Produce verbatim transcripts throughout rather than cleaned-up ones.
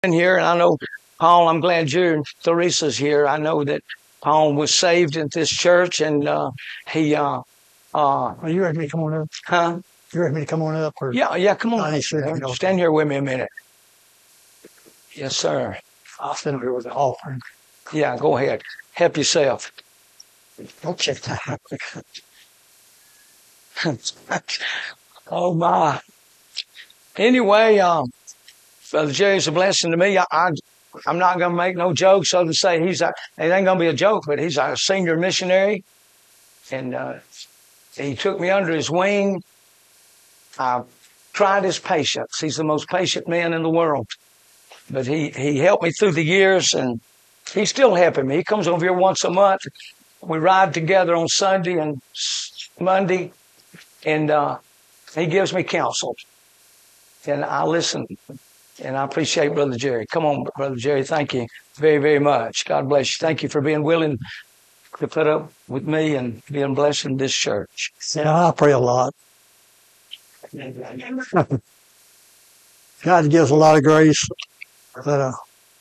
here, and I know, Paul, I'm glad you and Theresa's here. I know that Paul was saved at this church, and uh, he, uh, uh, Well, you ready me to come on up? huh? You ready me to come on up? Or Yeah, yeah, come I on. ain't sure. Okay. Stand here with me a minute. Yes, sir. I'll stand over here with the offering. Yeah, go ahead. Help yourself. Okay. Oh, my. Anyway, um, Brother Jerry's a blessing to me. I, I, I'm not going to make no jokes, so to say. He's a, it ain't going to be a joke, but he's a senior missionary. And uh, he took me under his wing. I tried his patience. He's the most patient man in the world. But he, he helped me through the years, and he's still helping me. He comes over here once a month. We ride together on Sunday and Monday, and uh, he gives me counsel. And I listen, and I appreciate Brother Jerry. Come on, Brother Jerry. Thank you very, very much. God bless you. Thank you for being willing to put up with me and being blessed in this church. Yeah, I pray a lot. God gives a lot of grace. But, uh,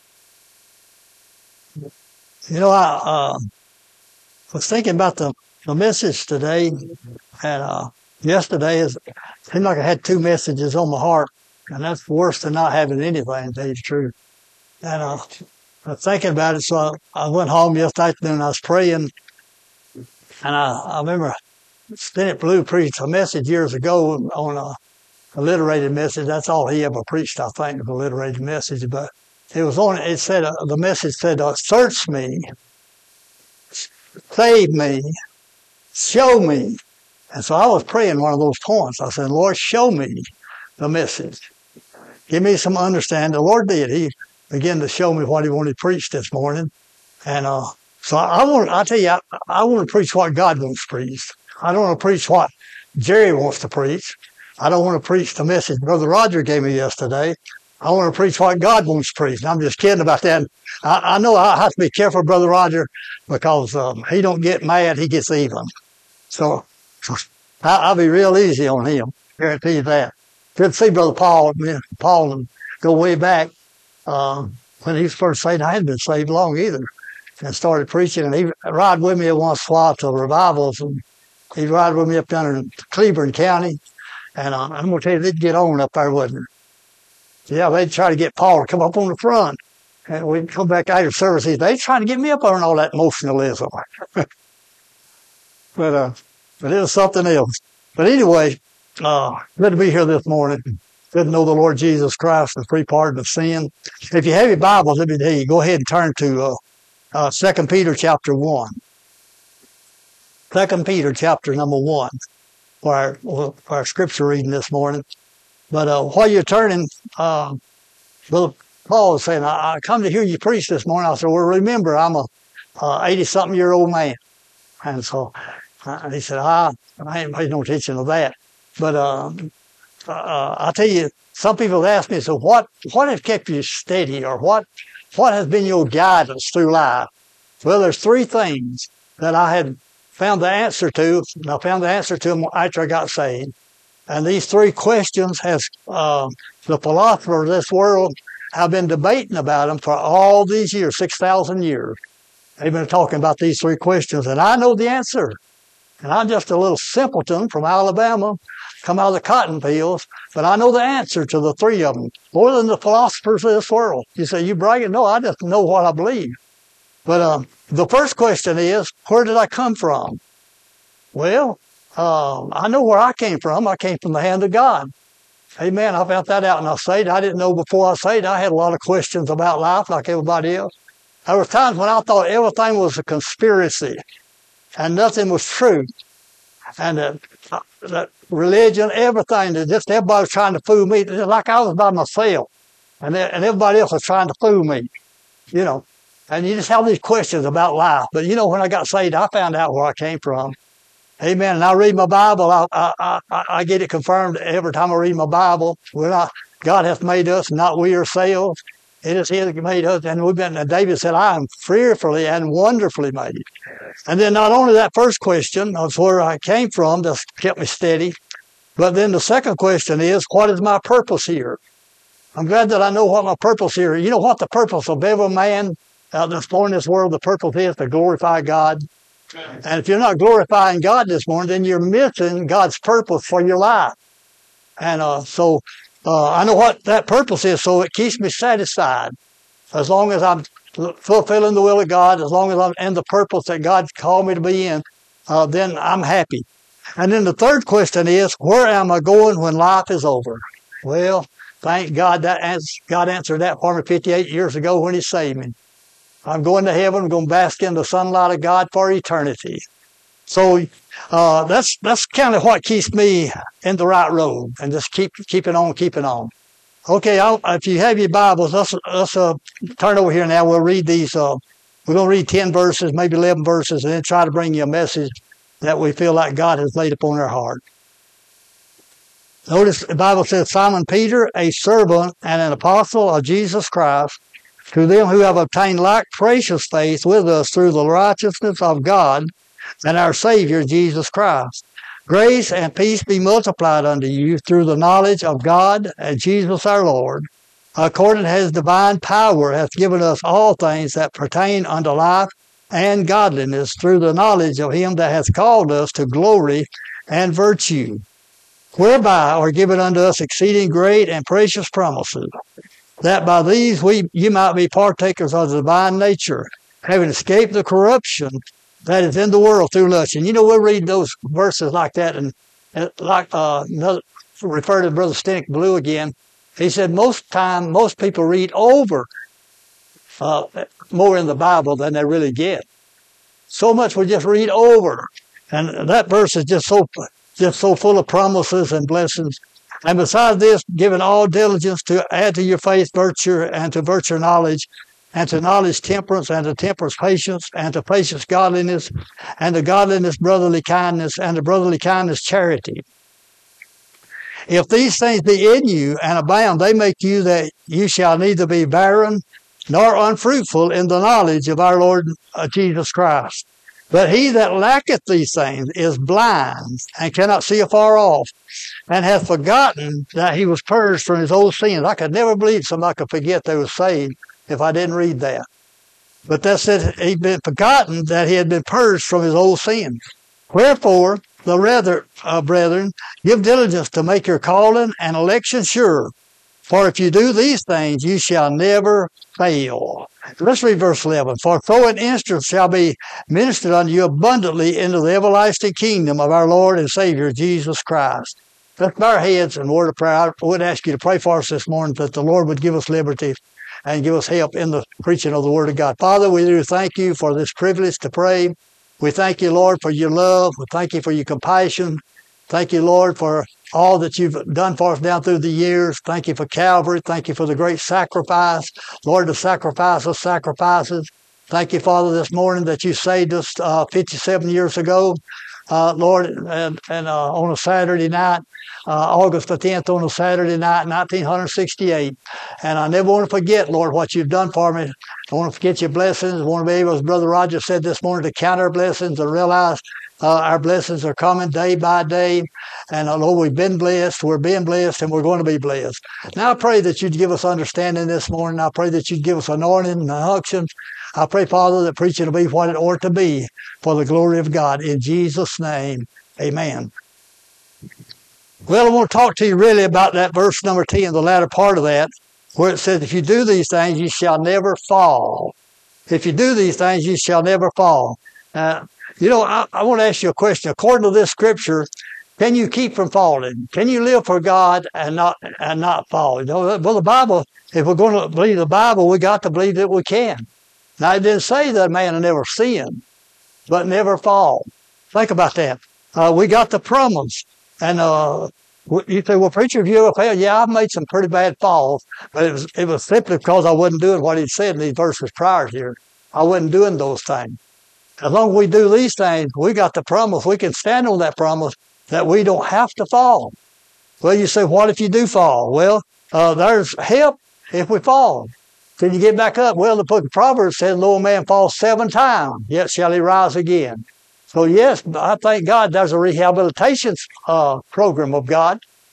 you know, I uh, was thinking about the, the message today, and uh, yesterday is seemed like I had two messages on my heart, and that's worse than not having anything, to tell you the truth. And uh, I was thinking about it, so I, I went home yesterday afternoon, I was praying, and I, I remember Stennett Blue preached a message years ago on a alliterated message. That's all he ever preached, I think, of alliterated message. But it was on, it said, uh, the message said, uh, search me, save me, show me. And so I was praying one of those points. I said, Lord, show me the message. Give me some understanding. The Lord did. He began to show me what he wanted to preach this morning. And uh, so I want, I tell you, I, I want to preach what God wants to preach. I don't want to preach what Jerry wants to preach. I don't want to preach the message Brother Roger gave me yesterday. I want to preach what God wants to preach. And I'm just kidding about that. I, I know I have to be careful, Brother Roger, because um, he don't get mad, he gets even. So, so I, I'll be real easy on him. Guarantee you that. Good to see Brother Paul. Me and Paul and go way back. Uh, when he was first saved, I hadn't been saved long either. And started preaching, and he ride with me once in a while to revivals, and he'd ride with me up down in Cleburne County. And uh, I'm going to tell you, they'd get on up there, wouldn't they? Yeah, they'd try to get Paul to come up on the front. And we'd come back out of service. They'd try to get me up there and all that emotionalism. but uh, but it was something else. But anyway, uh, good to be here this morning. Good to know the Lord Jesus Christ and free pardon of sin. If you have your Bibles, let me tell you, go ahead and turn to uh, uh, Second Peter chapter one. Second Peter chapter number one. For our, for our scripture reading this morning. But uh, while you're turning, uh, Brother Paul was saying, I, I come to hear you preach this morning. I said, well, remember, I'm a eighty-something-year-old man. And so uh, he said, ah, I ain't paid no attention to that. But uh, uh, I'll tell you, some people ask me, so what, what has kept you steady, or what, what has been your guidance through life? Well, there's three things that I had found the answer to, and I found the answer to them after I got saved. And these three questions has uh, the philosophers of this world have been debating about them for all these years, six thousand years. They've been talking about these three questions, and I know the answer. And I'm just a little simpleton from Alabama, come out of the cotton fields, but I know the answer to the three of them, more than the philosophers of this world. You say, you bragging? No, I just know what I believe. But um, the first question is, where did I come from? Well, uh, I know where I came from. I came from the hand of God. Amen. I found that out when I saved. I didn't know before I saved. I had a lot of questions about life like everybody else. There were times when I thought everything was a conspiracy and nothing was true. And that, that religion, everything, that just everybody was trying to fool me, like I was by myself. And, and everybody else was trying to fool me, you know. And you just have these questions about life. But, you know, when I got saved, I found out where I came from. Amen. And I read my Bible. I, I, I, I get it confirmed every time I read my Bible. We're not, God hath made us, not we ourselves. It is He that made us. And we've been, and David said, I am fearfully and wonderfully made. And then not only that first question, that's where I came from, just kept me steady. But then the second question is, what is my purpose here? I'm glad that I know what my purpose here is. You know what the purpose of every man uh, that's born in this world, the purpose is to glorify God. And if you're not glorifying God this morning, then you're missing God's purpose for your life. And uh, so uh, I know what that purpose is, so it keeps me satisfied. As long as I'm fulfilling the will of God, as long as I'm in the purpose that God's called me to be in, uh, then I'm happy. And then the third question is, where am I going when life is over? Well, thank God that ans- God answered that for me fifty-eight years ago when He saved me. I'm going to heaven. I'm going to bask in the sunlight of God for eternity. So uh, that's that's kind of what keeps me in the right road, and just keep keeping on, keeping on. Okay, I'll, if you have your Bibles, let's, let's uh, turn over here now. We'll read these. Uh, we're going to read ten verses, maybe eleven verses, and then try to bring you a message that we feel like God has laid upon our heart. Notice the Bible says, Simon Peter, a servant and an apostle of Jesus Christ, to them who have obtained like precious faith with us through the righteousness of God and our Savior Jesus Christ. Grace and peace be multiplied unto you through the knowledge of God and Jesus our Lord, according as His divine power hath given us all things that pertain unto life and godliness, through the knowledge of Him that hath called us to glory and virtue, whereby are given unto us exceeding great and precious promises, that by these we you might be partakers of the divine nature, having escaped the corruption that is in the world through lust. And you know, we'll read those verses like that, and, and like uh, another, refer to Brother Stenick Blue again. He said most time, most people read over uh, more in the Bible than they really get. So much we just read over, and that verse is just so just so full of promises and blessings. And besides this, giving all diligence to add to your faith virtue, and to virtue knowledge, and to knowledge temperance, and to temperance patience, and to patience godliness, and to godliness brotherly kindness, and to brotherly kindness charity. If these things be in you and abound, they make you that you shall neither be barren nor unfruitful in the knowledge of our Lord Jesus Christ. But he that lacketh these things is blind, and cannot see afar off, and hath forgotten that he was purged from his old sins. I could never believe somebody could forget they were saved if I didn't read that. But that said, he'd been forgotten that he had been purged from his old sins. Wherefore, the rather, uh, brethren, give diligence to make your calling and election sure. For if you do these things, you shall never fail. Let's read verse eleven. For so an instant shall be ministered unto you abundantly into the everlasting kingdom of our Lord and Savior, Jesus Christ. Let's bow our heads in word of prayer. I would ask you to pray for us this morning, that the Lord would give us liberty and give us help in the preaching of the Word of God. Father, we do thank you for this privilege to pray. We thank you, Lord, for your love. We thank you for your compassion. Thank you, Lord, for all that you've done for us down through the years. Thank you for Calvary. Thank you for the great sacrifice. Lord, the sacrifice of sacrifices. Thank you, Father, this morning that you saved us uh, fifty-seven years ago, uh, Lord, and, and uh, on a Saturday night, uh, August the tenth, on a Saturday night, nineteen sixty-eight. And I never want to forget, Lord, what you've done for me. I want to forget your blessings. I want to be able, as Brother Roger said this morning, to count our blessings and realize Uh, our blessings are coming day by day. And although we've been blessed, we're being blessed, and we're going to be blessed. Now I pray that you'd give us understanding this morning. I pray that you'd give us anointing and unction. I pray, Father, that preaching will be what it ought to be for the glory of God. In Jesus' name, amen. Well, I want to talk to you really about that verse number ten, the latter part of that, where it says, if you do these things, you shall never fall. If you do these things, you shall never fall. Uh, You know, I, I want to ask you a question. According to this scripture, can you keep from falling? Can you live for God and not and not fall? You know, well, the Bible, if we're going to believe the Bible, we got to believe that we can. Now, it didn't say that man will never sin, but never fall. Think about that. Uh, we got the promise. And uh, you say, well, preacher, have you ever failed? Yeah, I've made some pretty bad falls, but it was, it was simply because I wasn't doing what he said in these verses prior here. I wasn't doing those things. As long as we do these things, we got the promise. We can stand on that promise that we don't have to fall. Well, you say, what if you do fall? Well, uh, there's help if we fall. Can you get back up? Well, the book of Proverbs says, "Lo, a man falls seven times, yet shall he rise again." So yes, I thank God there's a rehabilitation uh, program of God.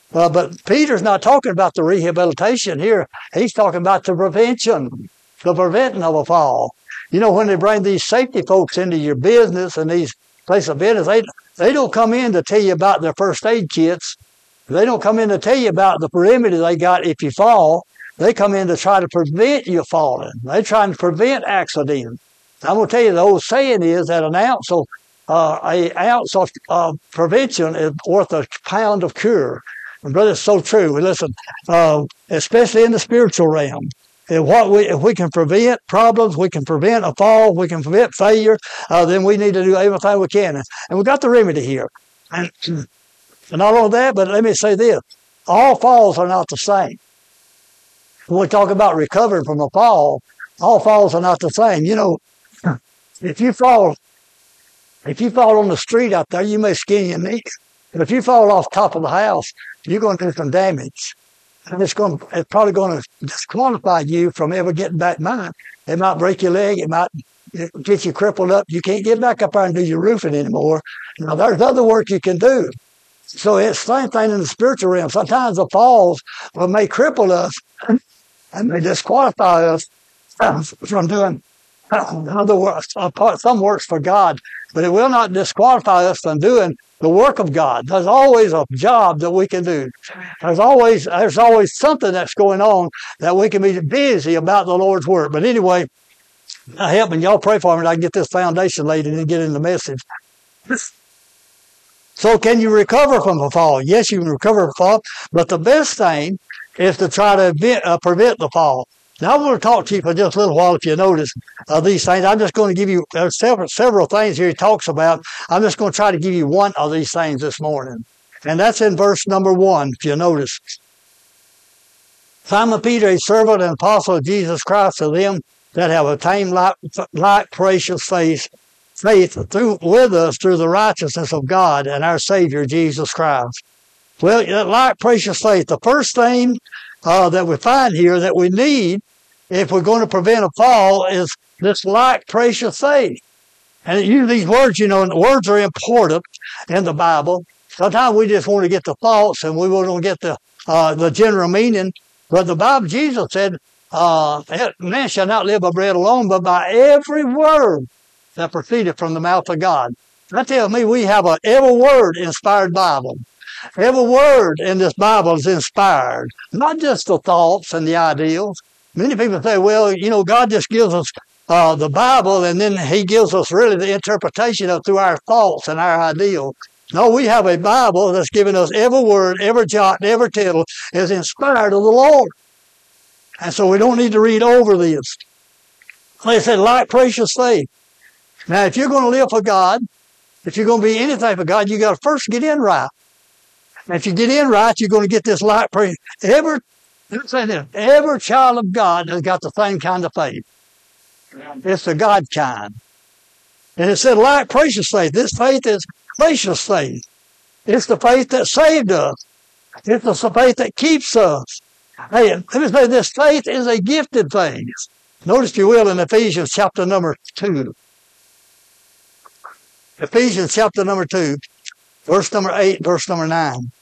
Uh, but Peter's not talking about the rehabilitation here. He's talking about the prevention, the preventing of a fall. You know, when they bring these safety folks into your business and these places of business, they, they don't come in to tell you about their first aid kits. They don't come in to tell you about the perimeter they got if you fall. They come in to try to prevent you falling. They're trying to prevent accidents. I'm going to tell you, the old saying is that an ounce of, uh, a ounce of uh, prevention is worth a pound of cure. And brother, it's so true. Listen, uh, especially in the spiritual realm, if what we if we can prevent problems, we can prevent a fall, we can prevent failure, uh, then we need to do everything we can. And, and we got the remedy here. And, and not only that, but let me say this: all falls are not the same. When we talk about recovering from a fall, all falls are not the same. You know, if you fall, if you fall on the street out there, you may skin your knee. But if you fall off top of the house, you're going to do some damage. And it's going, it's probably going to disqualify you from ever getting back mine. It might break your leg. It might get you crippled up. You can't get back up there and do your roofing anymore. Now, there's other work you can do. So it's the same thing in the spiritual realm. Sometimes the falls will may cripple us and may disqualify us from doing other works, some works for God, but it will not disqualify us from doing the work of God. There's always a job that we can do. There's always there's always something that's going on that we can be busy about the Lord's work. But anyway, help me, y'all pray for me, and I can get this foundation laid and then get in the message. So can you recover from a fall? Yes, you can recover from a fall, but the best thing is to try to event, uh, prevent the fall. Now, I want to talk to you for just a little while, if you notice uh, these things. I'm just going to give you uh, several, several things here he talks about. I'm just going to try to give you one of these things this morning. And that's in verse number one, if you notice. Simon Peter, a servant and apostle of Jesus Christ, to them that have attained like, like precious faith, faith through, with us through the righteousness of God and our Savior, Jesus Christ. Well, like precious faith, the first thing uh, that we find here that we need if we're going to prevent a fall is this like precious faith. And use these words, you know, and words are important in the Bible. Sometimes we just want to get the thoughts and we want to get the uh, the general meaning. But the Bible, Jesus said, uh, man shall not live by bread alone, but by every word that proceeded from the mouth of God. That tells me we have a every word inspired Bible. Every word in this Bible is inspired, not just the thoughts and the ideals. Many people say, well, you know, God just gives us uh, the Bible and then he gives us really the interpretation of through our thoughts and our ideals. No, we have a Bible that's given us every word, every jot, every tittle is inspired of the Lord. And so we don't need to read over this. They said, like precious faith. Now, if you're going to live for God, if you're going to be anything for God, you got to first get in right. And if you get in right, you're going to get this like praise. Every, let's say this, every child of God has got the same kind of faith. It's the God kind. And it said like precious faith. This faith is precious faith. It's the faith that saved us. It's the faith that keeps us. Hey, let me say this, faith is a gifted faith. Notice, if you will, in Ephesians chapter number two. Ephesians chapter number two, verse number eight, verse number nine.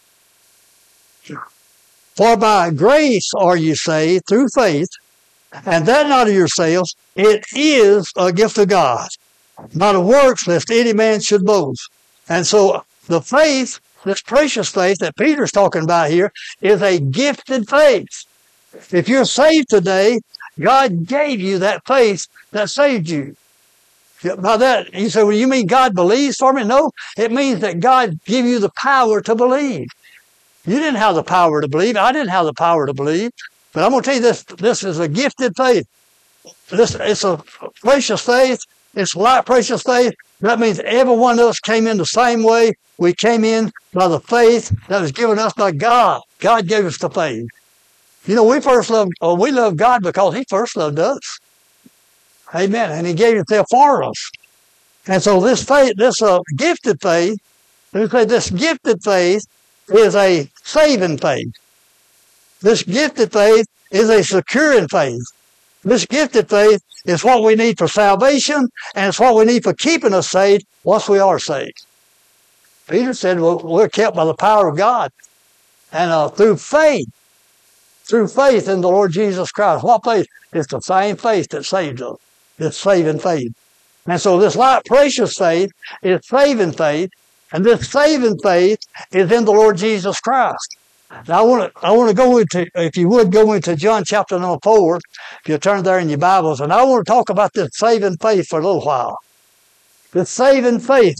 For by grace are you saved through faith, and that not of yourselves, it is a gift of God, not of works, lest any man should boast. And so the faith, this precious faith that Peter's talking about here, is a gifted faith. If you're saved today, God gave you that faith that saved you. By that, you say, well, you mean God believes for me? No, it means that God gave you the power to believe. You didn't have the power to believe. I didn't have the power to believe. But I'm going to tell you this, this is a gifted faith. This, it's a precious faith. It's like precious faith. That means every one of us came in the same way. We came in by the faith that was given us by God. God gave us the faith. You know, we first loved, oh, we love God because He first loved us. Amen. And He gave Himself for us. And so this faith, this uh, gifted faith, let me say this gifted faith is a saving faith. This gifted faith is a securing faith. This gifted faith is what we need for salvation, and it's what we need for keeping us saved once we are saved. Peter said, well, we're kept by the power of God. And uh, through faith, through faith in the Lord Jesus Christ. What faith? It's the same faith that saved us. It's saving faith. And so this light, precious faith is saving faith. And this saving faith is in the Lord Jesus Christ. Now I want to, I want to go into, if you would go into John chapter number four, if you turn there in your Bibles, and I want to talk about this saving faith for a little while. This saving faith.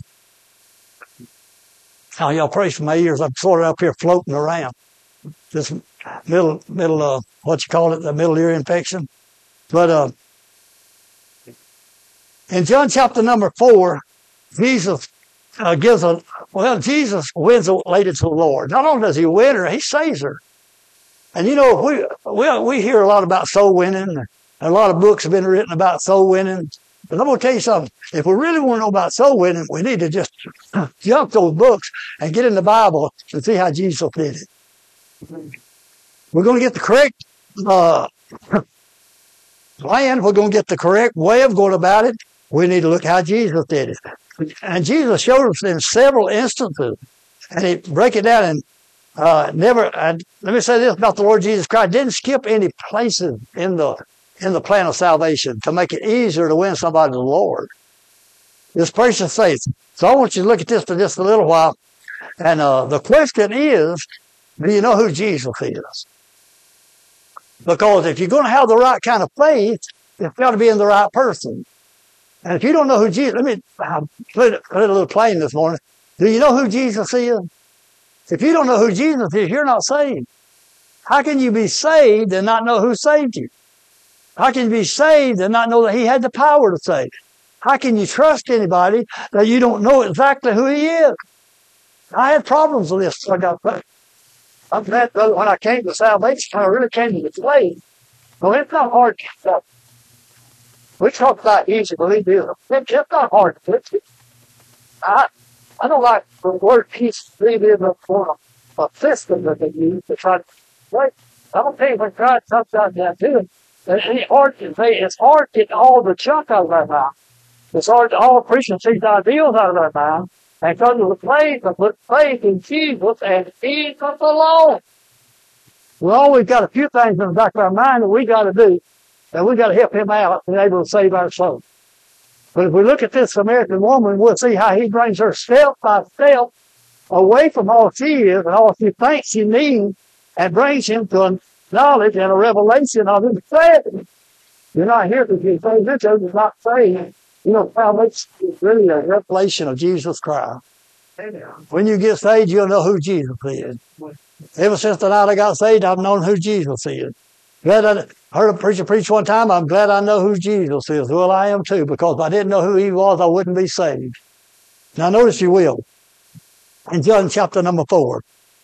Now y'all pray for my ears. I'm sort of up here floating around. This middle, middle, uh, what you call it, the middle ear infection. But, uh, in John chapter number four, Jesus uh, gives a, well, Jesus wins a lady to the Lord. Not only does he win her, he saves her. And you know, we, we, we hear a lot about soul winning. And a lot of books have been written about soul winning. But I'm going to tell you something. If we really want to know about soul winning, we need to just jump those books and get in the Bible and see how Jesus did it. We're going to get the correct uh, plan. We're going to get the correct way of going about it. We need to look how Jesus did it. And Jesus showed us in several instances. And he break it down and uh, never, and let me say this about the Lord Jesus Christ, didn't skip any places in the in the plan of salvation to make it easier to win somebody to the Lord. This precious faith. So I want you to look at this for just a little while. And uh, the question is, do you know who Jesus is? Because if you're going to have the right kind of faith, it's got to be in the right person. And if you don't know who Jesus, let me put it, put it a little plain this morning. Do you know who Jesus is? If you don't know who Jesus is, you're not saved. How can you be saved and not know who saved you? How can you be saved and not know that he had the power to save? How can you trust anybody that you don't know exactly who he is? I had problems with this. I got I'm glad when I came to salvation, I really came to the faith. Well, it's not hard to get up. We talk about easy belief. It's not hard to get it. I, I don't like the word peace believe is a form of system that they use to try to wait. I don't think when God comes out there too, it's hard to say, it's hard to get all the junk out of their mouth. It's hard to all preaching these ideals out of their mouth. And come to the place and put faith in Jesus and Jesus alone. We always got a few things in the back of our mind that we got to do, and we got to help him out and be able to save our soul. But if we look at this Samaritan woman, we'll see how he brings her step by step away from all she is and all she thinks she needs, and brings him to a knowledge and a revelation of himself. You're not here to be saved. This is not saved. You know, salvation is really a revelation of Jesus Christ. When you get saved, you'll know who Jesus is. Ever since the night I got saved, I've known who Jesus is. Glad I heard a preacher preach one time, I'm glad I know who Jesus is. Well, I am too, because if I didn't know who he was, I wouldn't be saved. Now, notice you will. In John chapter number four.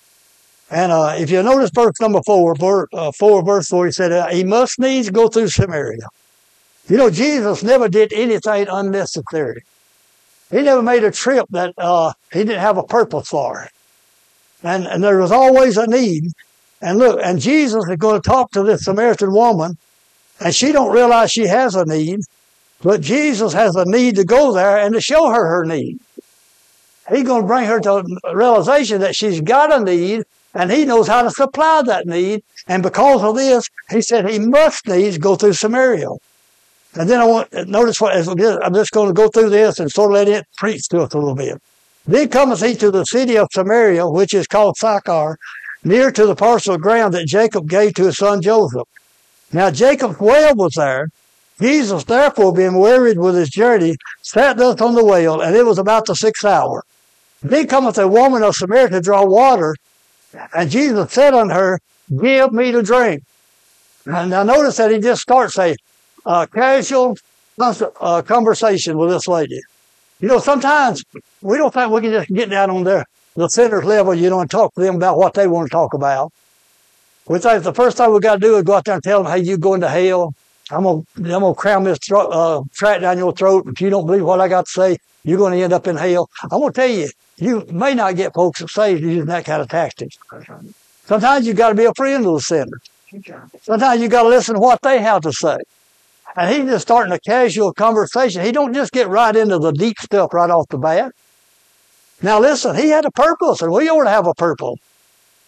And uh, if you notice verse number four, verse, uh, four, verse four, he said, uh, he must needs go through Samaria. You know, Jesus never did anything unnecessary. He never made a trip that uh, he didn't have a purpose for. And, and there was always a need. And look, and Jesus is going to talk to this Samaritan woman, and she don't realize she has a need, but Jesus has a need to go there and to show her her need. He's going to bring her to a realization that she's got a need, and he knows how to supply that need. And because of this, he said he must needs go through Samaria. And then I want, notice what, I'm just going to go through this and sort of let it preach to us a little bit. Then cometh he to the city of Samaria, which is called Sychar, near to the parcel of ground that Jacob gave to his son Joseph. Now Jacob's well was there. Jesus, therefore, being wearied with his journey, sat thus on the well, and it was about the sixth hour. Then cometh a woman of Samaria to draw water, and Jesus said unto her, give me to drink. And now notice that he just starts a uh, casual uh, conversation with this lady. You know, sometimes we don't think we can just get down on their the sinner's level, you know, and talk to them about what they want to talk about. We think the first thing we got to do is go out there and tell them, hey, you going to hell. I'm going to, I'm going to cram this thro- uh, track down your throat. If you don't believe what I got to say, you're going to end up in hell. I'm going to tell you, you may not get folks saved using that kind of tactics. Sometimes you got to be a friend of the sinner. Sometimes you got to listen to what they have to say. And he's just starting a casual conversation. He don't just get right into the deep stuff right off the bat. Now listen, he had a purpose, and we ought to have a purpose.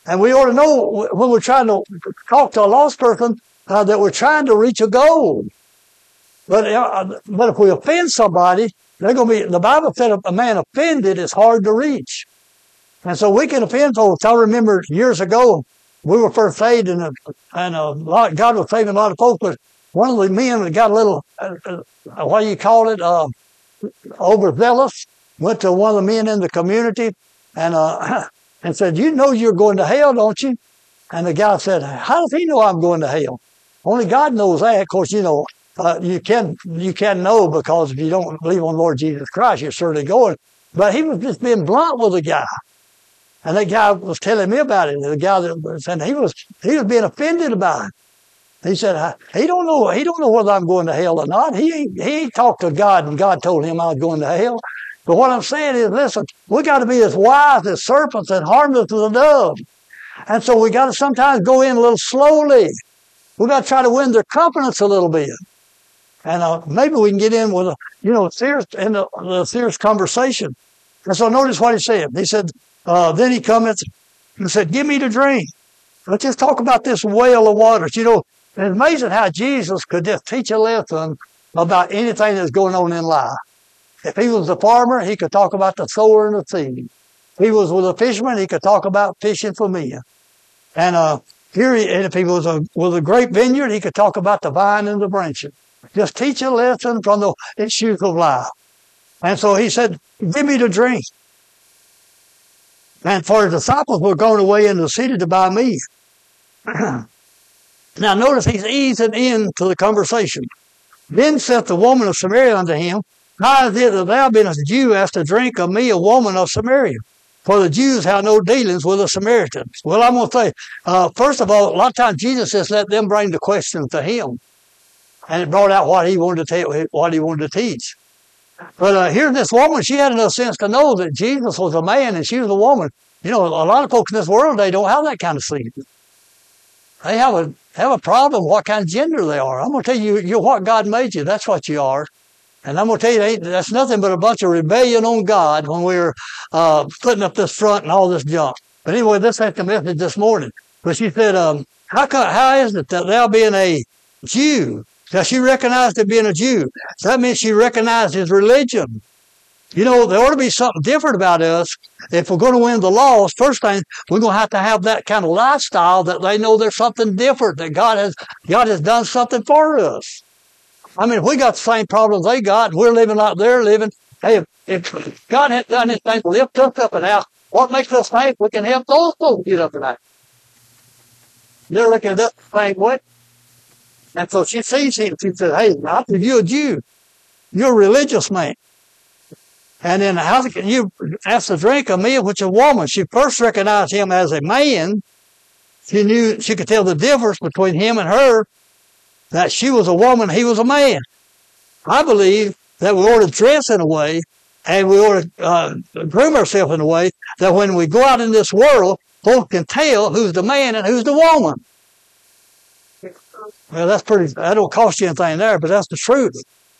And we ought to know when we're trying to talk to a lost person uh, that we're trying to reach a goal. But, uh, but if we offend somebody, they're going to be, the Bible said a man offended is hard to reach. And so we can offend folks. I remember years ago, we were first saved, and, a, and a lot, God was saving a lot of folks, but one of the men that got a little, uh, uh, what do you call it, uh, overzealous, went to one of the men in the community and uh, and said, you know you're going to hell, don't you? And the guy said, how does he know I'm going to hell? Only God knows that. Of course, you know, uh, you can you can know, because if you don't believe on Lord Jesus Christ, you're certainly going. But he was just being blunt with the guy. And that guy was telling me about it. The guy that was, and he was he was being offended about it. He said, he don't know, he don't know whether I'm going to hell or not. He ain't, he ain't talked to God, and God told him I was going to hell. But what I'm saying is, listen, we got to be as wise as serpents and harmless as a dove. And so we got to sometimes go in a little slowly. We got to try to win their confidence a little bit. And uh, maybe we can get in with a, you know, serious, in a, a serious conversation. And so notice what he said. He said, uh, then he comments and said, give me to drink. Let's just talk about this well of waters. You know, it's amazing how Jesus could just teach a lesson about anything that's going on in life. If he was a farmer, he could talk about the sower and the seed. If he was with a fisherman, he could talk about fishing for men. And uh, here, he, and if he was a, with a grape vineyard, he could talk about the vine and the branches. Just teach a lesson from the issues of life. And so he said, give me to drink. And for his disciples were going away into the city to buy meat. Now notice he's easing into the conversation. Then saith the woman of Samaria unto him, how is it that thou being a Jew hast to drink of me, a woman of Samaria? For the Jews have no dealings with the Samaritans. Well, I'm going to say, uh, first of all, a lot of times Jesus just let them bring the question to him. And it brought out what he wanted to tell, what he wanted to teach. But uh, here's this woman, she had enough sense to know that Jesus was a man and she was a woman. You know, a lot of folks in this world, they don't have that kind of sense. They have a have a problem what kind of gender they are. I'm going to tell you, you're what God made you. That's what you are. And I'm going to tell you, that's nothing but a bunch of rebellion on God when we were uh, putting up this front and all this junk. But anyway, this ain't the message this morning. But she said, um, how, come, how is it that thou being a Jew? Now, she recognized him being a Jew. So that means she recognized his religion. You know, there ought to be something different about us. If we're going to win the lost, first thing, we're going to have to have that kind of lifestyle that they know there's something different, that God has, God has done something for us. I mean, if we got the same problems they got, and we're living like they're living, hey, if, if God had done anything to lift us up and out, what makes us think we can help those folks get up and out? They're looking at us the same way. And so she sees him, she says, hey, I think you're a Jew. You're a religious man. And then how can you ask to drink of me, which is a woman? She first recognized him as a man. She knew, she could tell the difference between him and her, that she was a woman, he was a man. I believe that we ought to dress in a way, and we ought to uh, groom ourselves in a way that when we go out in this world, folks can tell who's the man and who's the woman. Well, that's pretty, that don't cost you anything there, but that's the truth.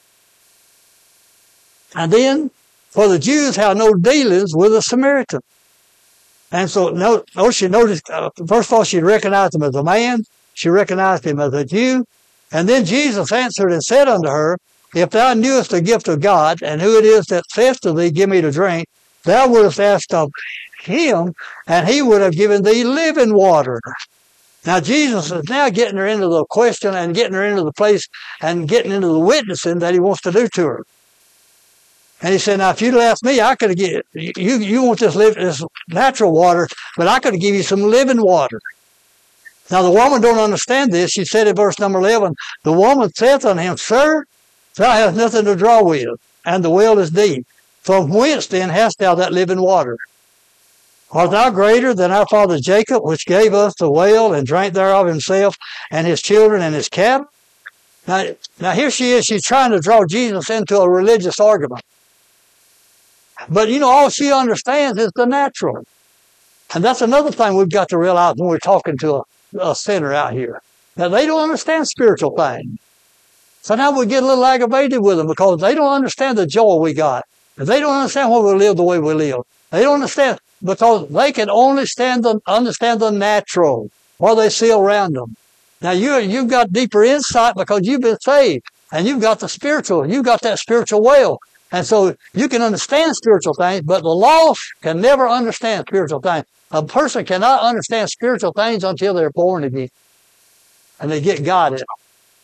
And then, for the Jews have no dealings with the Samaritan. And so, note, note she noticed, uh, first of all, she recognized him as a man. She recognized him as a Jew. And then Jesus answered and said unto her, if thou knewest the gift of God, and who it is that saith to thee, give me to drink, thou wouldst ask of him, and he would have given thee living water. Now, Jesus is now getting her into the question and getting her into the place and getting into the witnessing that he wants to do to her. And he said, now, if you'd asked me, I could have given you, you want this, live, this natural water, but I could have given you some living water. Now, the woman don't understand this. She said in verse number eleven, the woman saith unto him, Sir, thou hast nothing to draw with, and the well is deep. From whence then hast thou that living water? Art thou greater than our father Jacob, which gave us the well and drank thereof himself and his children and his cattle? Now, now here she is. She's trying to draw Jesus into a religious argument. But, you know, all she understands is the natural. And that's another thing we've got to realize when we're talking to a, a sinner out here. That they don't understand spiritual things. Sometimes we get a little aggravated with them because they don't understand the joy we got. They don't understand why we live the way we live. They don't understand because they can only stand the, understand the natural, what they see around them. Now you, you've got deeper insight because you've been saved and you've got the spiritual, you've got that spiritual well. And so you can understand spiritual things, but the lost can never understand spiritual things. A person cannot understand spiritual things until they're born again and they get God in them.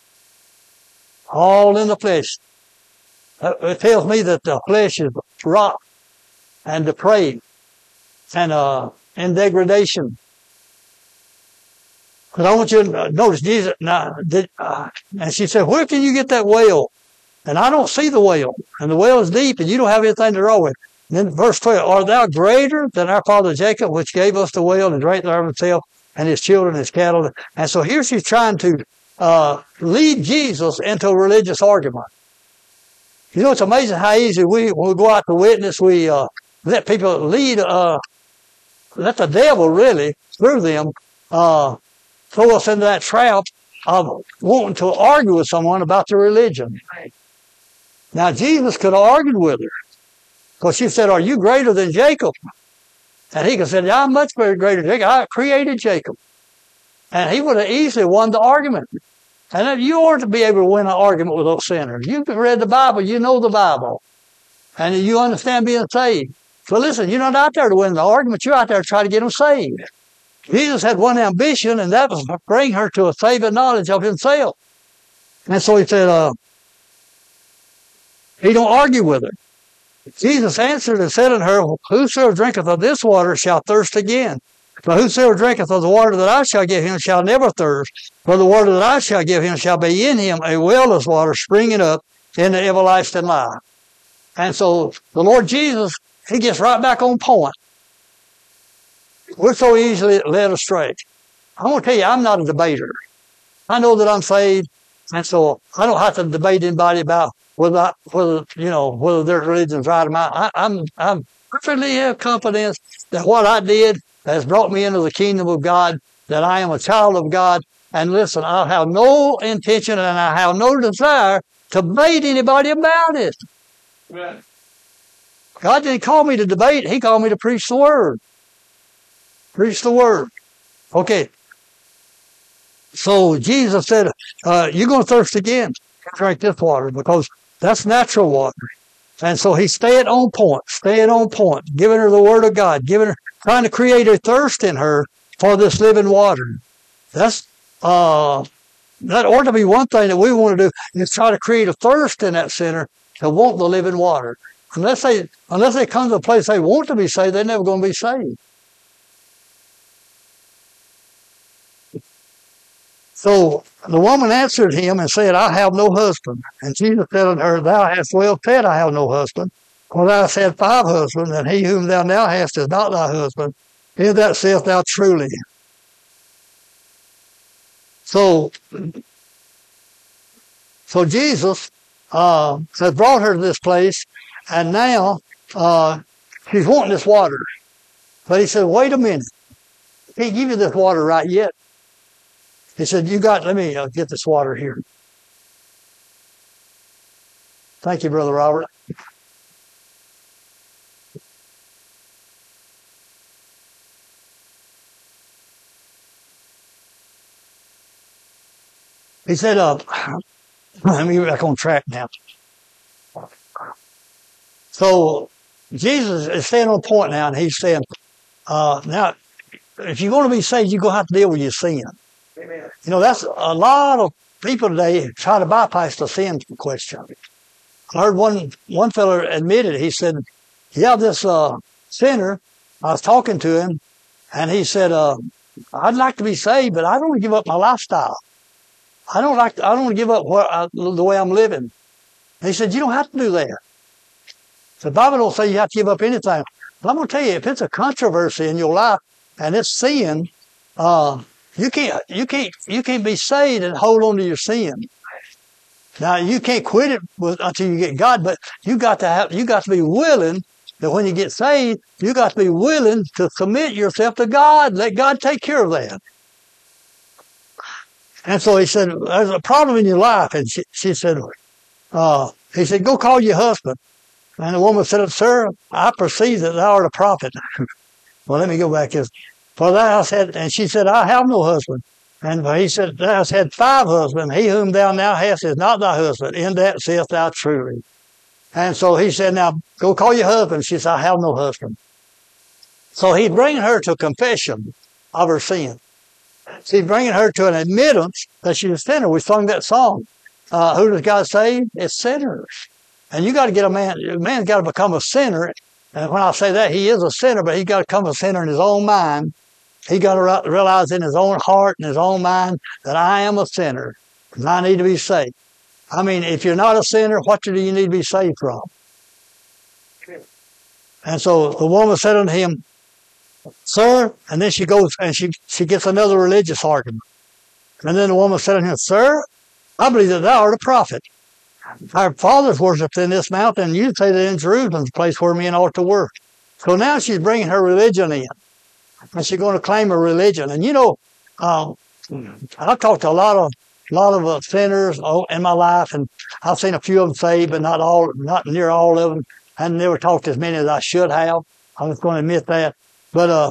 All in the flesh. It tells me that the flesh is rot and depraved and uh, in degradation. Because I want you to notice Jesus. Now, did, uh, and she said, "Where can you get that well?" And I don't see the well, and the well is deep, and you don't have anything to draw with. And then verse twelve: "Art thou greater than our father Jacob, which gave us the well and drank thereof himself and his children, his cattle?" And so here she's trying to uh, lead Jesus into a religious argument. You know, it's amazing how easy we, when we go out to witness, we uh, let people lead, uh, let the devil really, through them, uh, throw us into that trap of wanting to argue with someone about their religion. Now, Jesus could have argued with her. Because she said, "Are you greater than Jacob?" And he could have said, "Yeah, I'm much greater than Jacob. I created Jacob." And he would have easily won the argument. And you aren't to be able to win an argument with those sinners. You've read the Bible. You know the Bible. And you understand being saved. So listen, you're not out there to win the argument. You're out there to try to get them saved. Jesus had one ambition, and that was to bring her to a saving knowledge of himself. And so he said, uh, he don't argue with her. Jesus answered and said unto her, "Whosoever drinketh of this water shall thirst again. But whosoever drinketh of the water that I shall give him shall never thirst. For the water that I shall give him shall be in him a well of water springing up into everlasting life." And so the Lord Jesus, he gets right back on point. We're so easily led astray. I want to tell you, I'm not a debater. I know that I'm saved, and so I don't have to debate anybody about whether, I, whether you know, whether their religion's right or not. I, I'm, I'm perfectly have confidence that what I did has brought me into the kingdom of God, that I am a child of God. And listen, I have no intention and I have no desire to debate anybody about it. Right. God didn't call me to debate. He called me to preach the word. Preach the word. Okay. So Jesus said, uh, "You're going to thirst again. Drink this water," because that's natural water. And so he stayed on point, staying on point, giving her the word of God, giving her, trying to create a thirst in her for this living water. That's, uh, that ought to be one thing that we want to do, is try to create a thirst in that sinner to want the living water. Unless they, unless they come to a place they want to be saved, they're never going to be saved. So the woman answered him and said, "I have no husband." And Jesus said unto her, "Thou hast well said, I have no husband. For thou hast had five husbands, and he whom thou now hast is not thy husband. In that saith thou truly." So, so Jesus uh, has brought her to this place, and now uh, she's wanting this water. But he said, "Wait a minute. I can't give you this water right yet." He said, "You got, let me uh, get this water here." Thank you, Brother Robert. He said, uh, let me get back on track now. So Jesus is staying on point now, and he's saying, uh, now, if you're going to be saved, you're going to have to deal with your sin. Amen. You know, that's a lot of people today try to bypass the sin question. I heard one, one fellow admitted, he said, yeah, this, uh, sinner, I was talking to him, and he said, uh, I'd like to be saved, but I don't want to give up my lifestyle. I don't like, to, I don't want to give up what I, the way I'm living. And he said, you don't have to do that. The Bible don't say you have to give up anything. But I'm going to tell you, if it's a controversy in your life and it's sin, uh, you can't, you can't, you can't be saved and hold on to your sin. Now, you can't quit it with, until you get God, but you got to have, you got to be willing that when you get saved, you got to be willing to submit yourself to God. Let God take care of that. And so he said, there's a problem in your life. And she, she said, uh, he said, go call your husband And the woman said, Sir, I perceive that thou art a prophet. Well, let me go back here. For thou hast had, and she said, I have no husband. And he said, Thou hast had five husbands. He whom thou now hast is not thy husband. In that saith thou truly. And so he said, Now go call your husband. She said, I have no husband. So he's bringing her to confession of her sin. He's bringing her to an admittance that she's a sinner. We sung that song. Uh, who does God save? It's sinners. And you got to get a man, a man's got to become a sinner. And when I say that, he is a sinner, but he got to become a sinner in his own mind. He got to realize in his own heart and his own mind that I am a sinner and I need to be saved. I mean, if you're not a sinner, what do you need to be saved from? And so the woman said unto him, Sir, and then she goes and she, she gets another religious argument. And then the woman said unto him, Sir, I believe that thou art a prophet. Our fathers worshipped in this mountain, and you say that in Jerusalem is the place where men ought to work. So now she's bringing her religion in. And she's going to claim a religion. And you know, uh, I've talked to a lot of a lot of uh, sinners in my life, and I've seen a few of them saved, but not all, not near all of them. I never talked to as many as I should have. I was going to admit that. But uh,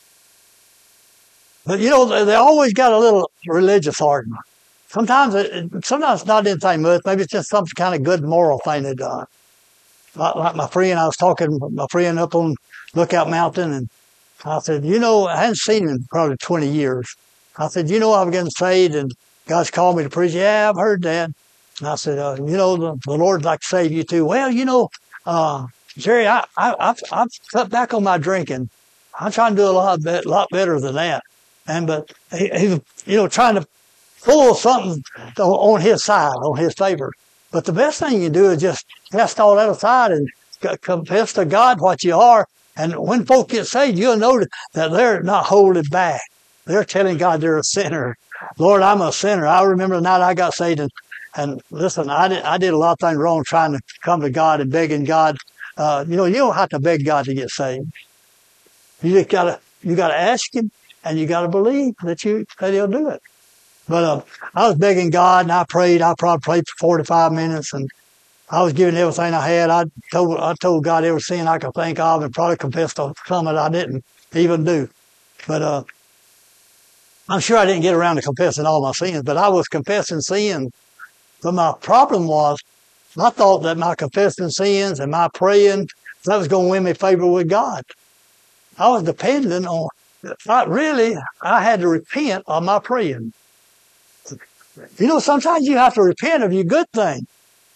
but you know, they, they always got a little religious argument. Sometimes it, sometimes it's not anything much. Maybe it's just some kind of good moral thing they've done. Like, like my friend, I was talking with my friend up on Lookout Mountain, and I said, you know, I hadn't seen him in probably twenty years. I said, you know, I'm getting saved, and God's called me to preach. Yeah, I've heard that. And I said, uh, you know, the, the Lord'd like to save you too. Well, you know, uh, Jerry, I, I, I've, I've cut back on my drinking. I'm trying to do a lot, be, lot better than that. And, but he, he's, you know, trying to pull something on his side, on his favor. But the best thing you can do is just cast all that aside and confess to God what you are. And when folk get saved, you'll know that they're not holding back. They're telling God they're a sinner. Lord, I'm a sinner. I remember the night I got saved, and, and listen, I did, I did a lot of things wrong trying to come to God and begging God. Uh, you know, you don't have to beg God to get saved. You just gotta, you gotta ask Him, and you gotta believe that you, that He'll do it. But, uh, I was begging God, and I prayed. I probably prayed for forty-five minutes, and I was giving everything I had. I told, I told God every sin I could think of, and probably confessed on some that I didn't even do. But, uh, I'm sure I didn't get around to confessing all my sins, but I was confessing sins. But my problem was, I thought that my confessing sins and my praying, that was going to win me favor with God. I was dependent on, not really, I had to repent of my praying. You know, sometimes you have to repent of your good thing.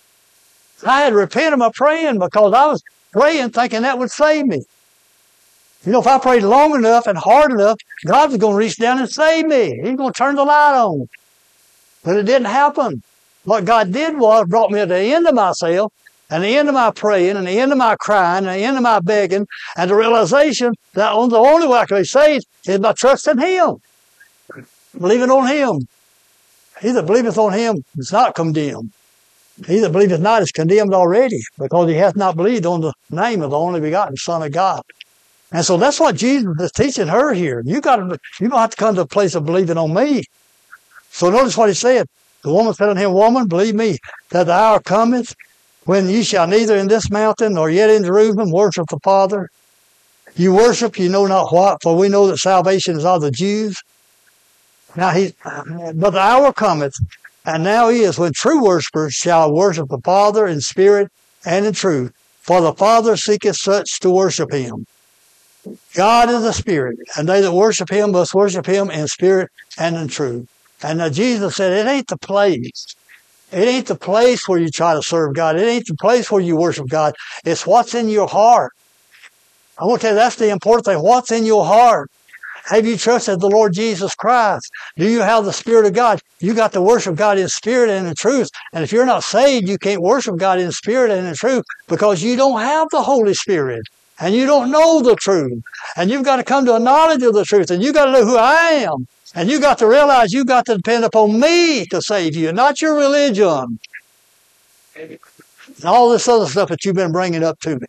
I had to repent of my praying because I was praying thinking that would save me. You know, if I prayed long enough and hard enough, God was going to reach down and save me. He's going to turn the light on. But it didn't happen. What God did was brought me to the end of myself, and the end of my praying, and the end of my crying, and the end of my begging, and the realization that the only way I can be saved is by trusting Him, believing on Him. He that believeth on Him is not condemned. He that believeth not is condemned already, because he hath not believed on the name of the only begotten Son of God. And so that's what Jesus is teaching her here. You got to, you don't have to come to a place of believing on me. So notice what He said. The woman said unto him, Woman, believe me, that the hour cometh when you shall neither in this mountain nor yet in Jerusalem worship the Father. You worship, you know not what, for we know that salvation is of the Jews. Now he, but the hour cometh, and now is, when true worshipers shall worship the Father in spirit and in truth. For the Father seeketh such to worship Him. God is a spirit, and they that worship Him must worship Him in spirit and in truth. And now Jesus said, it ain't the place. It ain't the place where you try to serve God. It ain't the place where you worship God. It's what's in your heart. I want to tell you, that's the important thing. What's in your heart? Have you trusted the Lord Jesus Christ? Do you have the Spirit of God? You got to worship God in spirit and in truth. And if you're not saved, you can't worship God in spirit and in truth because you don't have the Holy Spirit. And you don't know the truth. And you've got to come to a knowledge of the truth. And you've got to know who I am. And you've got to realize you've got to depend upon me to save you, not your religion. And all this other stuff that you've been bringing up to me.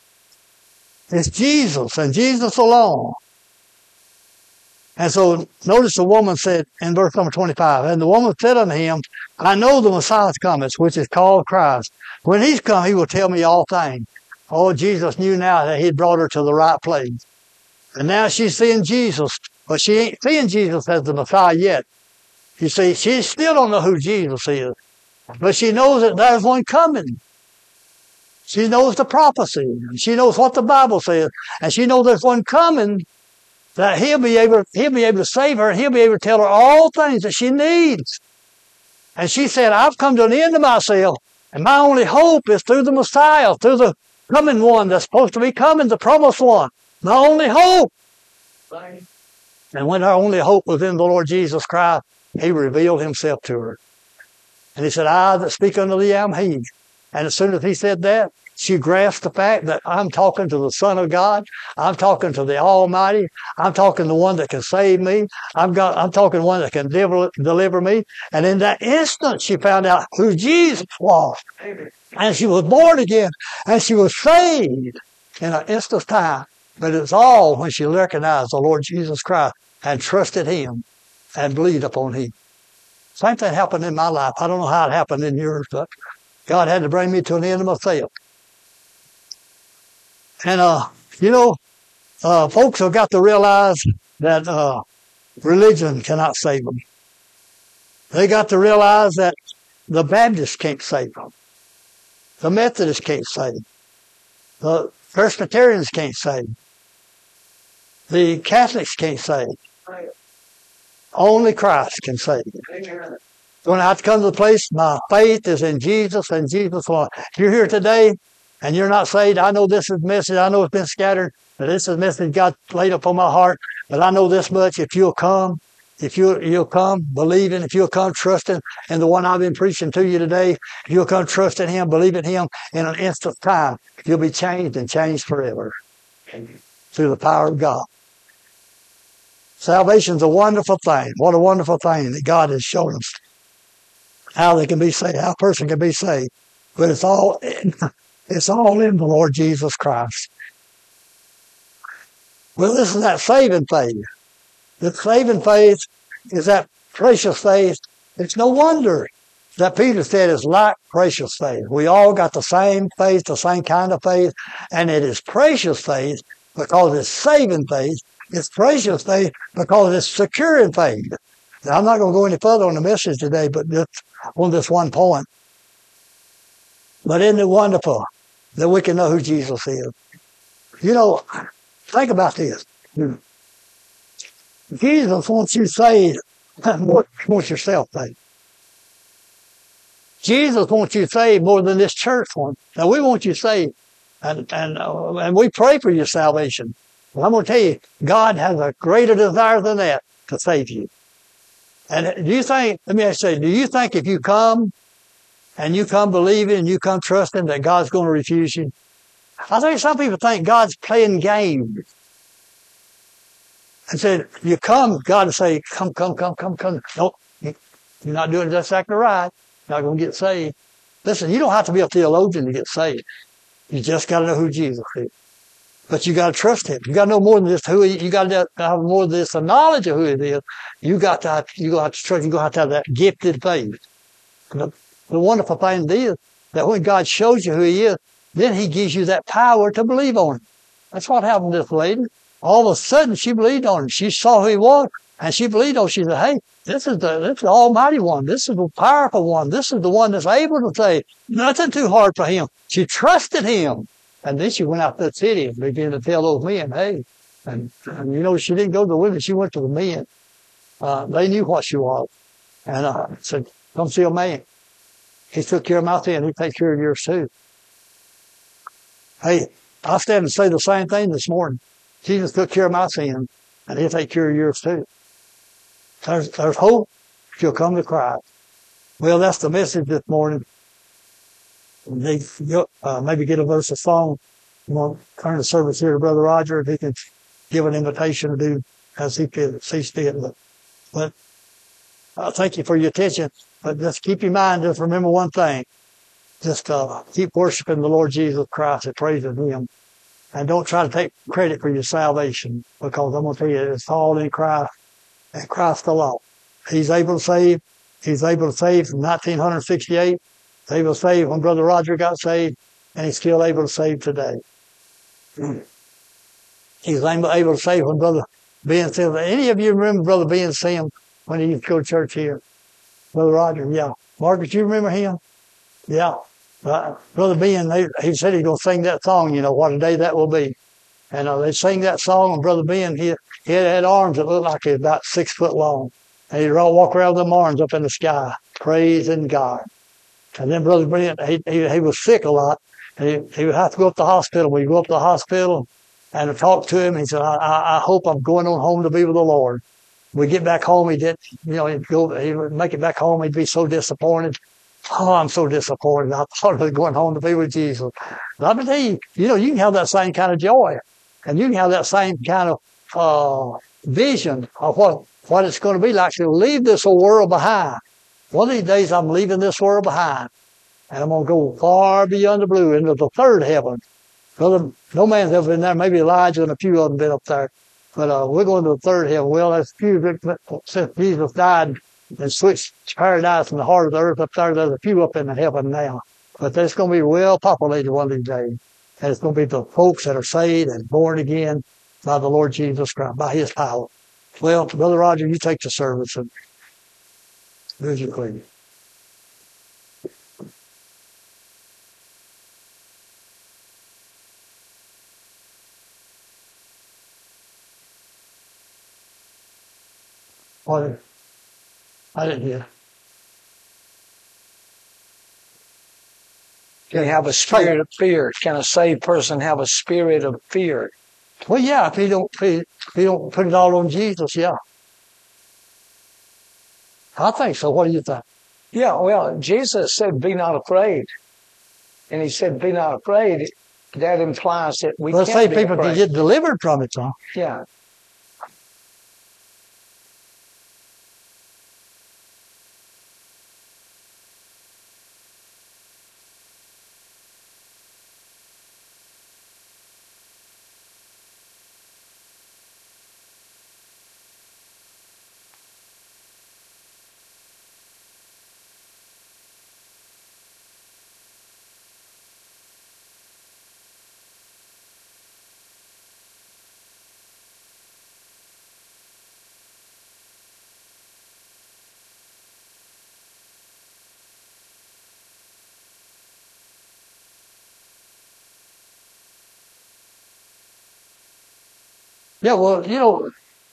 It's Jesus and Jesus alone. And so notice the woman said in verse number twenty-five, and the woman said unto him, I know the Messiah cometh, which is called Christ. When He's come, He will tell me all things. Oh, Jesus knew now that he'd brought her to the right place. And now she's seeing Jesus, but she ain't seeing Jesus as the Messiah yet. You see, she still don't know who Jesus is, but she knows that there's one coming. She knows the prophecy. She knows what the Bible says, and she knows there's one coming that he'll be able, he'll be able to save her, and he'll be able to tell her all things that she needs. And she said, I've come to an end of myself, and my only hope is through the Messiah, through the coming one that's supposed to be coming, the promised one. My only hope. And when her only hope was in the Lord Jesus Christ, he revealed himself to her. And he said, I that speak unto thee am he. And as soon as he said that, she grasped the fact that I'm talking to the Son of God. I'm talking to the Almighty. I'm talking to the one that can save me. I'm, got, I'm talking to one that can deliver, deliver me. And in that instant, she found out who Jesus was. And she was born again. And she was saved in an instant's time. But it's all when she recognized the Lord Jesus Christ and trusted him and believed upon him. Same thing happened in my life. I don't know how it happened in yours, but God had to bring me to an end of myself. And, uh, you know, uh, folks have got to realize that uh, religion cannot save them. They got to realize that the Baptists can't save them. The Methodists can't save them. The Presbyterians can't save them. The Catholics can't save. Only Christ can save. When I have to come to the place, my faith is in Jesus and Jesus alone. If you're here today and you're not saved, I know this is a message. I know it's been scattered, but this is a message God laid upon my heart. But I know this much: if you'll come, if you'll, you'll come believing, if you'll come trusting in the one I've been preaching to you today, if you'll come trusting him, believing him, in an instant time, you'll be changed and changed forever through the power of God. Salvation's a wonderful thing. What a wonderful thing that God has shown us. How they can be saved, how a person can be saved. But it's all in, it's all in the Lord Jesus Christ. Well, this is that saving faith. The saving faith is that precious faith. It's no wonder that Peter said it's like precious faith. We all got the same faith, the same kind of faith, and it is precious faith because it's saving faith. It's precious faith because it's securing faith. Now, I'm not going to go any further on the message today, but just on this one point. But isn't it wonderful that we can know who Jesus is? You know, think about this. Jesus wants you saved more than you want yourself saved. Jesus wants you saved more than this church wants. Now, we want you saved, and and uh, and we pray for your salvation. Well, I'm going to tell you, God has a greater desire than that to save you. And do you think, let me ask you, do you think if you come and you come believing and you come trusting that God's going to refuse you? I think some people think God's playing games. And said, you come, God will say, come, come, come, come, come. Nope, you're not doing just exactly right. You're not going to get saved. Listen, you don't have to be a theologian to get saved. You just got to know who Jesus is. But you got to trust him. You got to know more than just who he, you got to have more than just the knowledge of who he is. You got to have, you got to trust, you got to have that gifted faith. The, the wonderful thing is that when God shows you who he is, then he gives you that power to believe on him. That's what happened to this lady. All of a sudden she believed on him. She saw who he was and she believed on him. She said, hey, this is the, this is the Almighty one. This is the powerful one. This is the one that's able to say nothing too hard for him. She trusted him. And then she went out to the city and began to tell those men, hey, and, and you know, she didn't go to the women, she went to the men. Uh, they knew what she was. And uh, said, come see a man. He took care of my sin, he takes care of yours too. Hey, I stand and say the same thing this morning. Jesus took care of my sin, and he'll take care of yours too. There's, there's hope if you'll come to Christ. Well, that's the message this morning. They, uh, maybe get a verse of song. I'm going to turn the service here to Brother Roger if he can give an invitation to do as he sees fit. But, but uh, thank you for your attention. But just keep in mind, just remember one thing. Just uh, keep worshiping the Lord Jesus Christ and praising him. And don't try to take credit for your salvation, because I'm going to tell you, it's all in Christ and Christ alone. He's able to save. He's able to save from nineteen sixty-eight. He was saved when Brother Roger got saved and he's still able to save today. He's able to save when Brother Ben said, any of you remember Brother Ben Sim when he used to go to church here? Brother Roger, yeah. Margaret, you remember him? Yeah. Uh, Brother Ben, they, he said he's going to sing that song, you know, what a day that will be. And uh, they sing that song, and Brother Ben, he, he had, had arms that looked like he was about six foot long. And he'd walk around with them arms up in the sky, praising God. And then Brother Ben, he, he, he was sick a lot. And he, he would have to go up to the hospital. We'd go up to the hospital and talk to him. He said, I, I, I hope I'm going on home to be with the Lord. We get back home, he did, you know, he'd go, he would make it back home, he'd be so disappointed. Oh, I'm so disappointed. I thought I was going home to be with Jesus. But let me tell you, you know, you can have that same kind of joy. And you can have that same kind of uh vision of what, what it's going to be like to leave this old world behind. One of these days I'm leaving this world behind. And I'm going to go far beyond the blue into the third heaven. Brother, no man's ever been there. Maybe Elijah and a few of them been up there. But uh, we're going to the third heaven. Well, that's few, since Jesus died and switched paradise from the heart of the earth up there, there's a few up in the heaven now. But it's going to be well populated one of these days. And it's going to be the folks that are saved and born again by the Lord Jesus Christ, by his power. Well, Brother Roger, you take the service and visit clean. What? I didn't hear. Can you have a spirit of fear? Can a saved person have a spirit of fear? Well, yeah, if he don't, if he, if he don't put it all on Jesus, yeah. I think so. What do you think? Yeah, well, Jesus said, be not afraid. And he said, be not afraid. That implies that we Let's can't say be people afraid. can get delivered from it, huh? Yeah. Yeah, well, you know,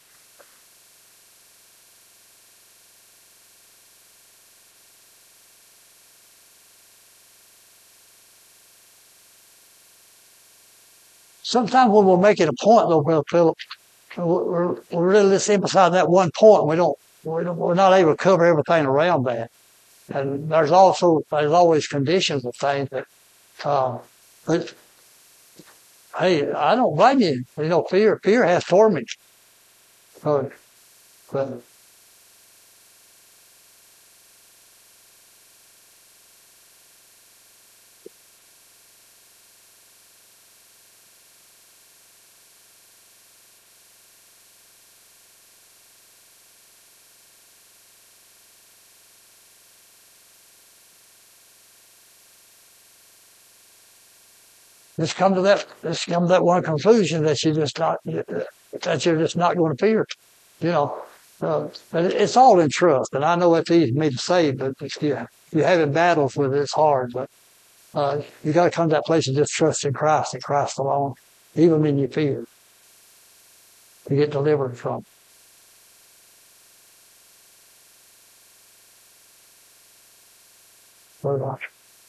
sometimes when we're making a point, though, Brother Philip, we're, we're really just emphasizing that one point. We don't, we don't, we're not able to cover everything around that. And there's also, there's always conditions of things that, uh, but, hey, I don't blame you. You know, fear, fear has torment. But, but, just come to that, just come to that one conclusion that you're just not, that you're just not going to fear. You know, uh, but it's all in trust. And I know it's easy for me to say, but if you, you're having battles with it, it's hard. But uh, you got to come to that place of just trust in Christ and Christ alone, even when you fear. You get delivered from. Very much.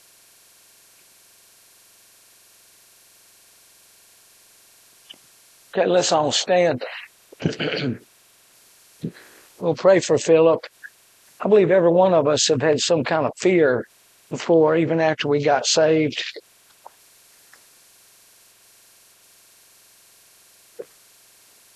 Okay, let's all stand. We'll pray for Philip. I believe every one of us have had some kind of fear before, even after we got saved.